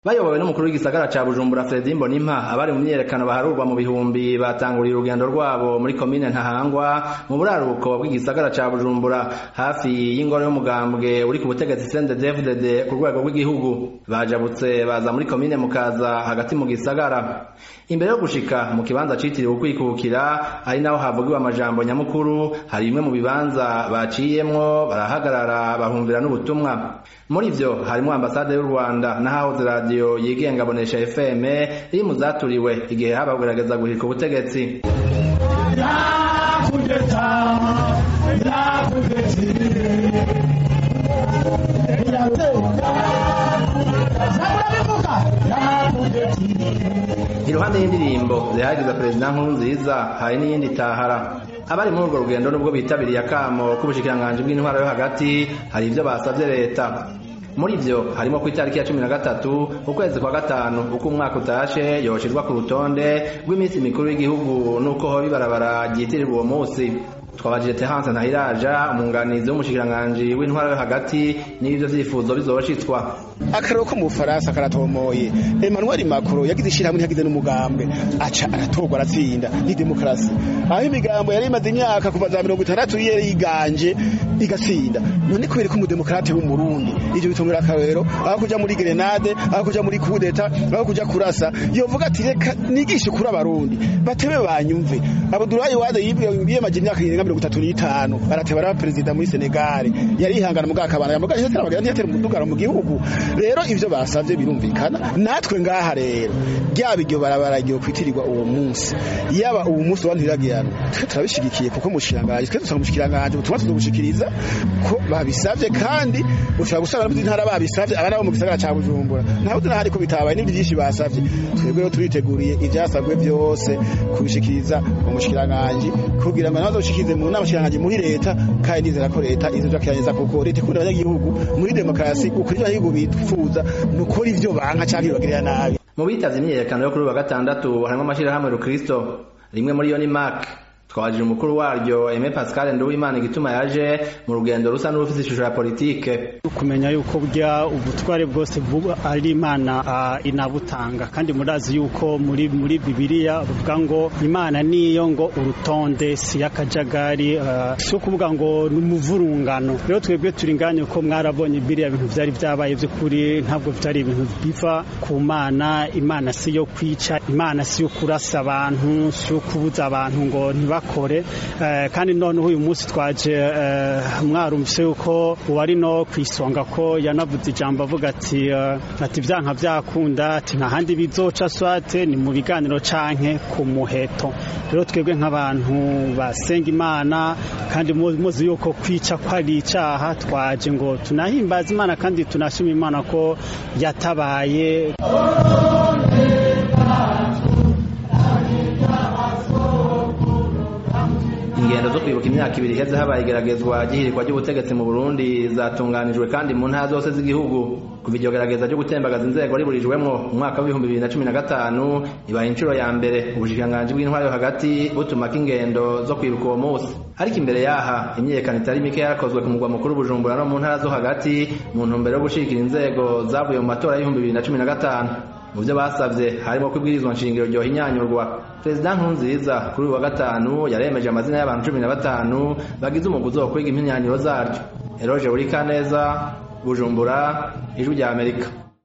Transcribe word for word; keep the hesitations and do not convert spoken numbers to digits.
Bayobowe n'umukuru w'igisagara ca Bujumbura Fredy Mbonimpa abari mu myerekano baharurwa mu bihumbi batanguriye urugendo rwabo muri komine Ntahangwa mu buraruko bw'igisagara ca Bujumbura hafi y'ingoro y'umugambwe uri ku butegetsi C N D D F D D ku rwego rw'igihugu. Bajabutse baza muri komine Mukaza hagati mu gisagara. Imbere yo gushika mu kibanza citiriwe ukwikukira ari naho havugiwe amajambo nyamukuru, hari bimwe mu bibanza baciyemwo barahagarara bahumvira n'ubutumwa. Muri ivyo harimo ambasade y'u Rwanda n'ahahoze radio yigenga Bonesha F M iri mu zaturiwe igihe haba kugerageza guhirika ubutegetsi. Iruhande y'indirimbo zihagiza Perezida Nkurunziza hari n'iyindi tahara. Abari muri urwo rugendo nubwo bitabiriye akamo k'ubushikiranganji bw'intwaro yo hagati hari ivyo basavye leta. Muri ivyo harimo ku itariki ya cumi na gatatu ukwezi kwa gatanu uko umwaka utashe yoshirwa ku rutonde rw'iminsi mikuru y'igihugu nuko ho bibarabara ryitirirwa uwo munsi. Twabajije Terence Ntahiraja umunganizi w'umushikiranganji w'intwaro yo hagati n'ivyo vyifuzo bizoshitswa. Akarero ko mu Faransa karatomoye Emmanuel Macron yagize ishirahamwe yagize n'umugambe aca aratorwa aratsinda ni demokrasi. Aho imigambo yari imaze imyaka kuva za mirongo itandatu yeri yiganje igatsinda. None kubera ko mu demokrate mu Burundi ivyo bitongera akarero aho kuja muri Grenade aho kuja muri coup d'etat aho kuja kurasa yovuga ati reka nigishe kuri abarundi batebe banyumve. Abdoulaye Wade yibwiye maje imyaka mirongo itatu n'itanu barateba ara president muri Senegal yari ihangana mu gakabana yamuga yatera bagenda yatera umudugaro mu gihugu. Rero ivyo basavye birumvikana natwe ngaha rero ryaba iryo barabaragiye kwitirirwa uwo munsi yaba uwo munsi wantiragiyana twe turabishigikiye kuko mushiranganje twe tusamushikiranganje utumwa tuzobushikiriza ko babisavye kandi ushaka gusaba mu ntara babisavye abana bo mu gisagara ca Bujumbura naho tunahari ko bitabaye n'ibindi byinshi basavye twebwe rero turiteguriye ivyasabwe byose kubishikiriza umushikiranganje kugira ngo nazoshikirize mu namashiranganje muri leta kandi nizera ko leta izoja kyanyiza kuko leta ikunda abanyagihugu muri demokrasi ukurira y'igihugu bitfuza nukora ivyo banka cyangwa bagirira nabi. Mu bitavye imyerekano yo kuri wa gatandatu harimo amashirahamwe Rukristo rimwe muri yo ni M A C. Twabajije umukuru waryo Aime Pascal Nduwimana igituma yaje mu rugendo rusa n'urufise ishusho ya politike. Kumenya yuko bya ubutware bwose buba ari Imana uh, inabutanga kandi murazi yuko muri muri Bibiliya bavuga ngo Imana niyo ngo urutonde si yakajagari uh, so kuvuga ngo numuvurungano. Rero twebwe turinganye ko mwarabonye Bibiliya ibintu byari byabaye by'ukuri ntabwo byari ibintu biva ku Mana. Imana si yo kwica, Imana si yo kurasa abantu, si yo kubuza abantu ngo ntiba kore uh, kandi none uyu munsi twaje uh, mwarumvise yuko uwari no kwisonga ko yanavuze ijambo avuga ati uh, ati byanka byakunda ati nta handi bizoca swate ni mu biganiro canke ku muheto. Rero twebwe nk'abantu basenga Imana kandi muzi yuko kwica kwari icaha twaje ngo tunahimbaza Imana kandi tunashima Imana ko yatabaye. Ingendo zo kwibuka imyaka ibiri heze habaye igeragezwa ry'ihirikwa ry'ubutegetsi mu Burundi zatunganijwe kandi mu ntara zose z'igihugu. Kuva iryo gerageza ryo gutembagaza inzego riburijwemwo mu mwaka wa bibiri na cumi na gatanu ibaye incuro ya mbere ubushikiranganji bw'intwaro yo hagati butumako ingendo zo kwibuka uwo munsi. Ariko imbere yaha imyerekano itari mike yarakozwe ku mugwa mukuru Bujumbura no mu ntara zo hagati mu ntumbero yo gushigikira inzego zavuye mu matora y'ibihumbi bibiri na cumi na gatanu. Mu byo basavye harimo kwibwirizwa nshingiro ryo hinyanyurwa. Perezida Nkurunziza kuri wa gatanu yaremeje amazina y'abantu cumi na batanu bagize umuguzi wo kwiga impinyanyiro zaryo. Eroge Urikaneza, Bujumbura, Ijwi rya Amerika.